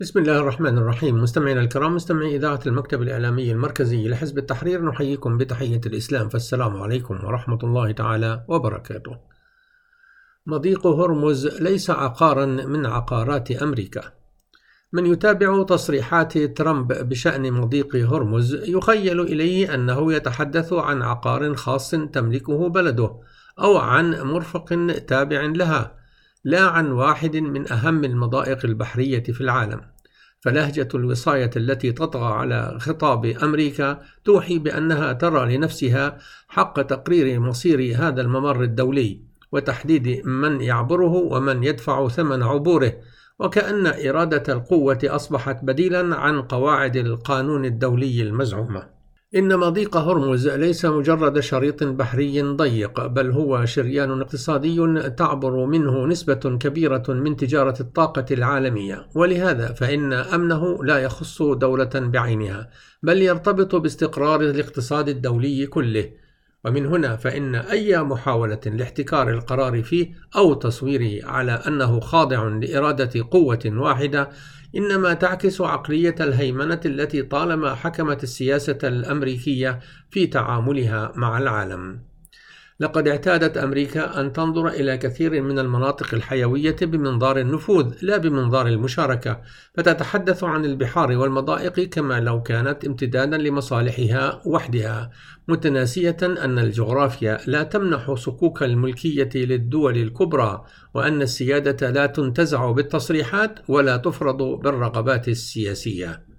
بسم الله الرحمن الرحيم. مستمعينا الكرام، مستمعي إذاعة المكتب الإعلامي المركزي لحزب التحرير، نحييكم بتحية الإسلام، فالسلام عليكم ورحمة الله تعالى وبركاته. مضيق هرمز ليس عقارا من عقارات أمريكا. من يتابع تصريحات ترامب بشأن مضيق هرمز يخيل إليه أنه يتحدث عن عقار خاص تملكه بلده أو عن مرفق تابع لها، لا عن واحد من أهم المضائق البحرية في العالم. فلهجة الوصاية التي تطغى على خطاب أمريكا توحي بأنها ترى لنفسها حق تقرير مصير هذا الممر الدولي وتحديد من يعبره ومن يدفع ثمن عبوره، وكأن إرادة القوة أصبحت بديلا عن قواعد القانون الدولي المزعومة. إن مضيق هرمز ليس مجرد شريط بحري ضيق، بل هو شريان اقتصادي تعبر منه نسبة كبيرة من تجارة الطاقة العالمية، ولهذا فإن أمنه لا يخص دولة بعينها، بل يرتبط باستقرار الاقتصاد الدولي كله. ومن هنا فإن أي محاولة لاحتكار القرار فيه أو تصويره على أنه خاضع لإرادة قوة واحدة إنما تعكس عقلية الهيمنة التي طالما حكمت السياسة الأمريكية في تعاملها مع العالم. لقد اعتادت أمريكا أن تنظر إلى كثير من المناطق الحيوية بمنظار النفوذ لا بمنظار المشاركة، فتتحدث عن البحار والمضائق كما لو كانت امتدادا لمصالحها وحدها، متناسية أن الجغرافيا لا تمنح صكوك الملكية للدول الكبرى، وأن السيادة لا تنتزع بالتصريحات ولا تفرض بالرغبات السياسية.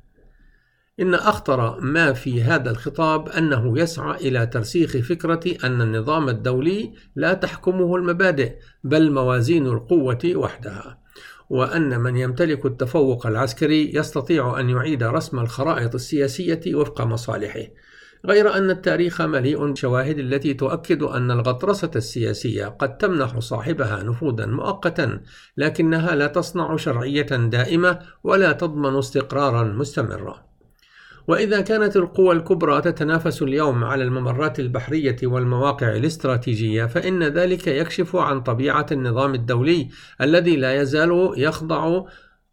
إن أخطر ما في هذا الخطاب أنه يسعى إلى ترسيخ فكرة أن النظام الدولي لا تحكمه المبادئ بل موازين القوة وحدها، وأن من يمتلك التفوق العسكري يستطيع أن يعيد رسم الخرائط السياسية وفق مصالحه، غير أن التاريخ مليء بالشواهد التي تؤكد أن الغطرسة السياسية قد تمنح صاحبها نفوذا مؤقتا، لكنها لا تصنع شرعية دائمة ولا تضمن استقرارا مستمرا. وإذا كانت القوى الكبرى تتنافس اليوم على الممرات البحرية والمواقع الاستراتيجية، فإن ذلك يكشف عن طبيعة النظام الدولي الذي لا يزال يخضع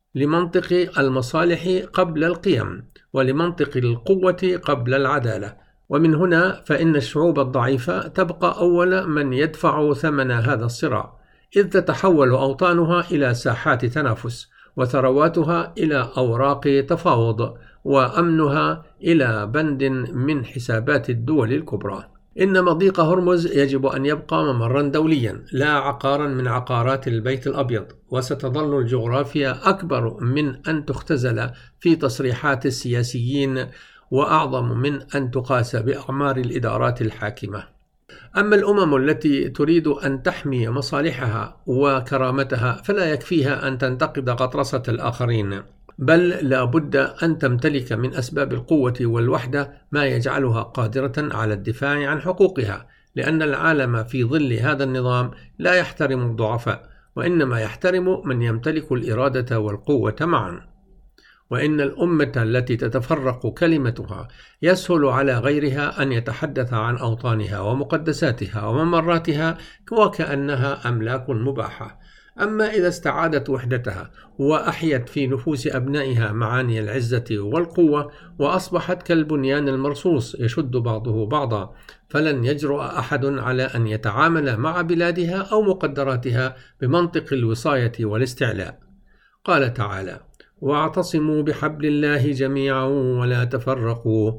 لمنطق المصالح قبل القيم، ولمنطق القوة قبل العدالة. ومن هنا فإن الشعوب الضعيفة تبقى أول من يدفع ثمن هذا الصراع، إذ تتحول أوطانها إلى ساحات تنافس، وثرواتها إلى أوراق تفاوض، وأمنها إلى بند من حسابات الدول الكبرى. إن مضيق هرمز يجب أن يبقى ممرا دوليا لا عقارا من عقارات البيت الأبيض، وستظل الجغرافيا أكبر من أن تختزل في تصريحات السياسيين وأعظم من أن تقاس بأعمار الإدارات الحاكمة. أما الأمم التي تريد أن تحمي مصالحها وكرامتها فلا يكفيها أن تنتقد غطرسة الآخرين، بل لا بد أن تمتلك من أسباب القوة والوحدة ما يجعلها قادرة على الدفاع عن حقوقها، لأن العالم في ظل هذا النظام لا يحترم الضعفاء، وإنما يحترم من يمتلك الإرادة والقوة معا. وإن الأمة التي تتفرق كلمتها يسهل على غيرها أن يتحدث عن أوطانها ومقدساتها وممراتها وكأنها أملاك مباحة. أما إذا استعادت وحدتها وأحيت في نفوس أبنائها معاني العزة والقوة وأصبحت كالبنيان المرصوص يشد بعضه بعضا، فلن يجرؤ أحد على أن يتعامل مع بلادها أو مقدراتها بمنطق الوصاية والاستعلاء. قال تعالى: واعتصموا بحبل الله جميعا ولا تفرقوا.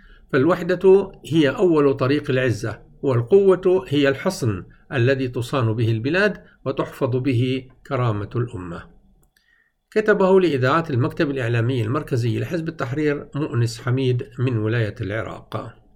فالوحدة هي أول طريق العزة، والقوة هي الحصن الذي تصان به البلاد وتحفظ به كرامة الأمة. كتبه لإذاعة المكتب الإعلامي المركزي لحزب التحرير مؤنس حميد من ولاية العراق.